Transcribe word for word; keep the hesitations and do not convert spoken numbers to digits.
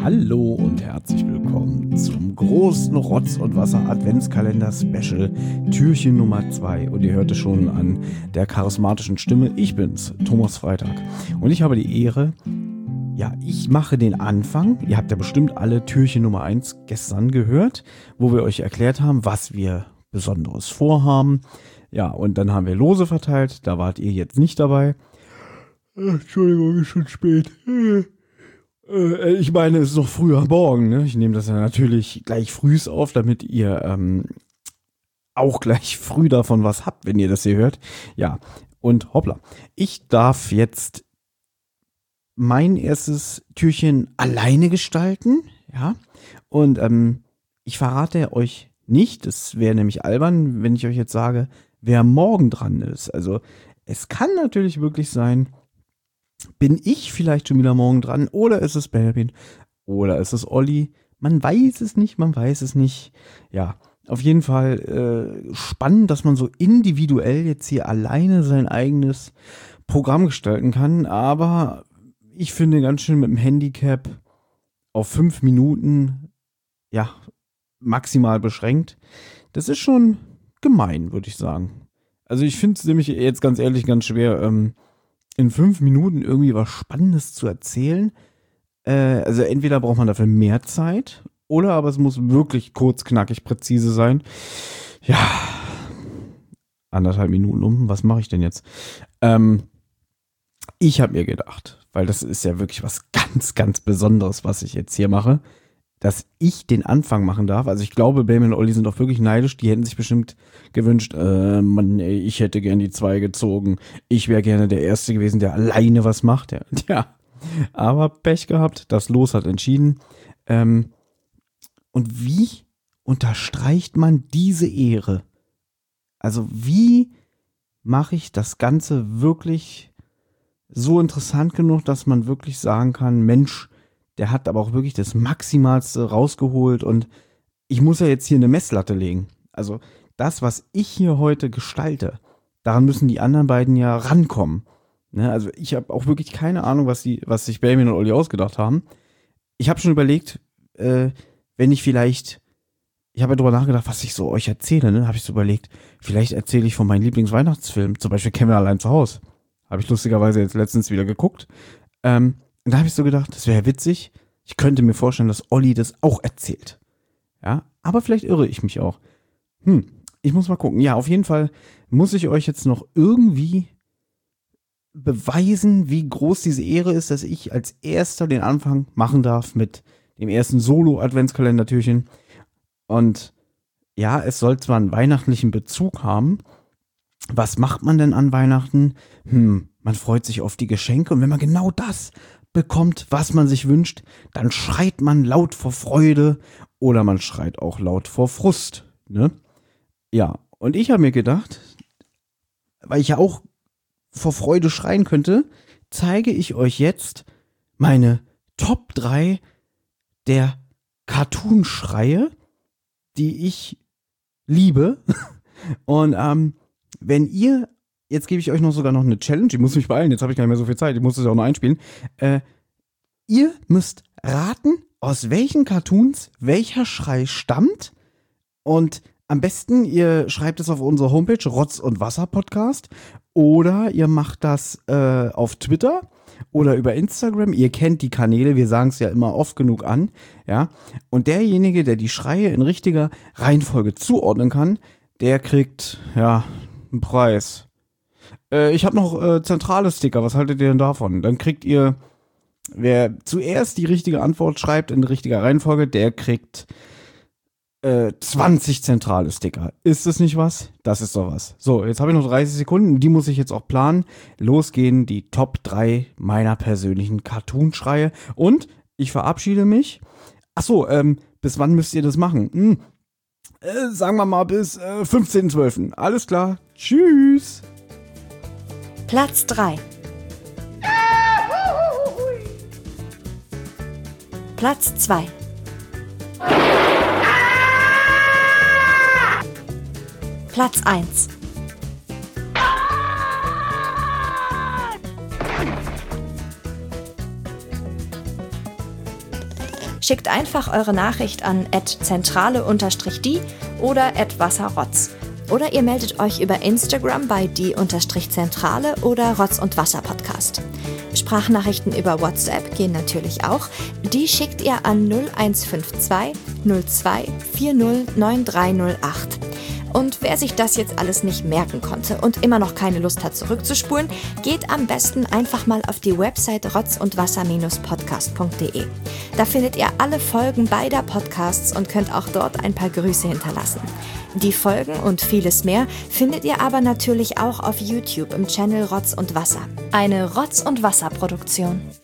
Hallo und herzlich willkommen zum großen Rotz und Wasser Adventskalender Special, Türchen Nummer zwei. Und ihr hört es schon an der charismatischen Stimme, ich bin's, Thomas Freitag. Und ich habe die Ehre, ja, ich mache den Anfang. Ihr habt ja bestimmt alle Türchen Nummer eins gestern gehört, wo wir euch erklärt haben, was wir Besonderes vorhaben. Ja, und dann haben wir Lose verteilt, da wart ihr jetzt nicht dabei. Entschuldigung, ist schon spät. Äh, ich meine, es ist noch früh am Morgen, ne? Ich nehme das ja natürlich gleich frühs auf, damit ihr ähm, auch gleich früh davon was habt, wenn ihr das hier hört. Ja, und hoppla. Ich darf jetzt mein erstes Türchen alleine gestalten, ja. Und ähm, ich verrate euch nicht, es wäre nämlich albern, wenn ich euch jetzt sage, wer morgen dran ist. Also es kann natürlich wirklich sein, bin ich vielleicht schon wieder morgen dran oder ist es Benjamin oder ist es Olli? Man weiß es nicht, man weiß es nicht. Ja, auf jeden Fall äh, spannend, dass man so individuell jetzt hier alleine sein eigenes Programm gestalten kann, aber ich finde ganz schön mit dem Handicap auf fünf Minuten, ja, maximal beschränkt. Das ist schon gemein, würde ich sagen. Also ich finde es nämlich jetzt ganz ehrlich ganz schwer, ähm, in fünf Minuten irgendwie was Spannendes zu erzählen. Äh, also entweder braucht man dafür mehr Zeit oder aber es muss wirklich kurz, knackig, präzise sein. Ja, anderthalb Minuten um. Was mache ich denn jetzt? Ähm, ich habe mir gedacht, weil das ist ja wirklich was ganz, ganz Besonderes, was ich jetzt hier mache, dass ich den Anfang machen darf. Also ich glaube, Benjamin und Olli sind auch wirklich neidisch. Die hätten sich bestimmt gewünscht, äh, Mann, ey, ich hätte gern die zwei gezogen. Ich wäre gerne der Erste gewesen, der alleine was macht. Ja, ja. Aber Pech gehabt, das Los hat entschieden. Ähm, und wie unterstreicht man diese Ehre? Also wie mache ich das Ganze wirklich so interessant genug, dass man wirklich sagen kann, Mensch, der hat aber auch wirklich das Maximalste rausgeholt und ich muss ja jetzt hier eine Messlatte legen. Also das, was ich hier heute gestalte, daran müssen die anderen beiden ja rankommen. Ne? Also ich habe auch wirklich keine Ahnung, was, die, was sich Benjamin und Olli ausgedacht haben. Ich habe schon überlegt, äh, wenn ich vielleicht, ich habe ja drüber nachgedacht, was ich so euch erzähle, ne? Habe ich so überlegt, vielleicht erzähle ich von meinem Lieblingsweihnachtsfilm, zum Beispiel Kevin allein zu Hause. Habe ich lustigerweise jetzt letztens wieder geguckt. Ähm, Und da habe ich so gedacht, das wäre witzig. Ich könnte mir vorstellen, dass Olli das auch erzählt. Ja, aber vielleicht irre ich mich auch. Hm, ich muss mal gucken. Ja, auf jeden Fall muss ich euch jetzt noch irgendwie beweisen, wie groß diese Ehre ist, dass ich als Erster den Anfang machen darf mit dem ersten Solo-Adventskalender-Türchen. Und ja, es soll zwar einen weihnachtlichen Bezug haben. Was macht man denn an Weihnachten? Hm, man freut sich auf die Geschenke und wenn man genau das bekommt, was man sich wünscht, dann schreit man laut vor Freude oder man schreit auch laut vor Frust, ne? Ja, und ich habe mir gedacht, weil ich ja auch vor Freude schreien könnte, zeige ich euch jetzt meine Top drei der Cartoon-Schreie, die ich liebe. Und ähm, wenn ihr, jetzt gebe ich euch noch sogar noch eine Challenge, ich muss mich beeilen, jetzt habe ich gar nicht mehr so viel Zeit, ich muss das ja auch noch einspielen. Äh, ihr müsst raten, aus welchen Cartoons welcher Schrei stammt und am besten, ihr schreibt es auf unsere Homepage, Rotz und Wasser Podcast, oder ihr macht das äh, auf Twitter oder über Instagram. Ihr kennt die Kanäle, wir sagen es ja immer oft genug an, ja. Und derjenige, der die Schreie in richtiger Reihenfolge zuordnen kann, der kriegt, ja, einen Preis. Äh, ich habe noch äh, zentrale Sticker, was haltet ihr denn davon? Dann kriegt ihr, wer zuerst die richtige Antwort schreibt in richtiger Reihenfolge, der kriegt äh, zwanzig zentrale Sticker. Ist das nicht was? Das ist doch was. So, jetzt habe ich noch dreißig Sekunden, die muss ich jetzt auch planen. Los gehen die Top drei meiner persönlichen Cartoon-Schreie. Und ich verabschiede mich. Achso, ähm, bis wann müsst ihr das machen? Hm. Äh, sagen wir mal bis äh, fünfzehnten zwölften Alles klar. Tschüss. Platz drei. Platz zwei. Platz eins. Schickt einfach eure Nachricht an at zentrale-die oder at wasserrotz. Oder ihr meldet euch über Instagram bei die-zentrale oder Rotz und Wasser Podcast. Sprachnachrichten über WhatsApp gehen natürlich auch. Die schickt ihr an null eins fünf zwei null zwei vier null neun drei null acht. Und wer sich das jetzt alles nicht merken konnte und immer noch keine Lust hat zurückzuspulen, geht am besten einfach mal auf die Website rotz und wasser podcast punkt de. Da findet ihr alle Folgen beider Podcasts und könnt auch dort ein paar Grüße hinterlassen. Die Folgen und vieles mehr findet ihr aber natürlich auch auf YouTube im Channel Rotz und Wasser. Eine Rotz und Wasser Produktion.